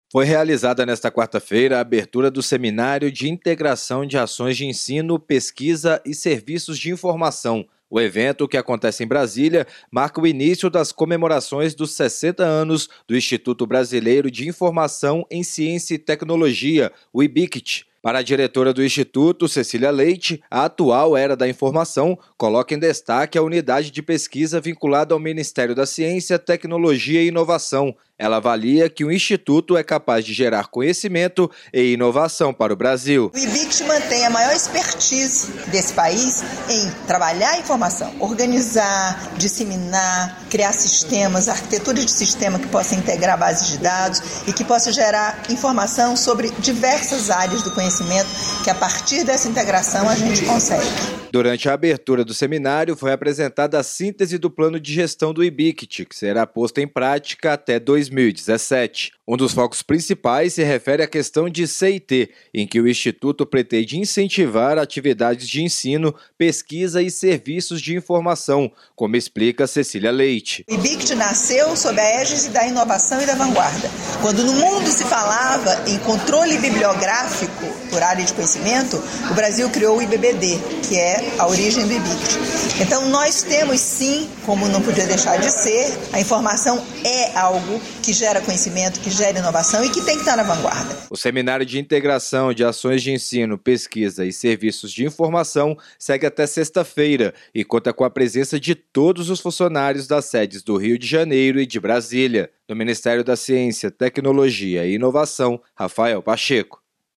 Foi realizada nesta quarta-feira a abertura do Seminário de Integração de Ações de Ensino, Pesquisa e Serviços de Informação. O evento, que acontece em Brasília, marca o início das comemorações dos 60 anos do Instituto Brasileiro de Informação em Ciência e Tecnologia, o IBICT. Para a diretora do Instituto, Cecília Leite, a atual Era da Informação coloca em destaque a unidade de pesquisa vinculada ao Ministério da Ciência, Tecnologia e Inovação. Ela avalia que o Instituto é capaz de gerar conhecimento e inovação para o Brasil. O IBICT mantém a maior expertise desse país em trabalhar a informação, organizar, disseminar, criar sistemas, arquitetura de sistema que possa integrar bases de dados e que possa gerar informação sobre diversas áreas do conhecimento que a partir dessa integração a gente consegue. Durante a abertura do seminário foi apresentada a síntese do plano de gestão do IBICT, que será posto em prática até 2017. Um dos focos principais se refere à questão de CIT, em que o Instituto pretende incentivar atividades de ensino, pesquisa e serviços de informação, como explica Cecília Leite. O IBICT nasceu sob a égide da inovação e da vanguarda. Quando no mundo se falava em controle bibliográfico por área de conhecimento, o Brasil criou o IBBD, que é a origem do IBICT. Então nós temos sim, como não podia deixar de ser, a informação é algo que gera conhecimento, que gera inovação e que tem que estar na vanguarda. O Seminário de Integração de Ações de Ensino, Pesquisa e Serviços de Informação segue até sexta-feira e conta com a presença de todos os funcionários das sedes do Rio de Janeiro e de Brasília. Do Ministério da Ciência, Tecnologia e Inovação, Rafael Pacheco.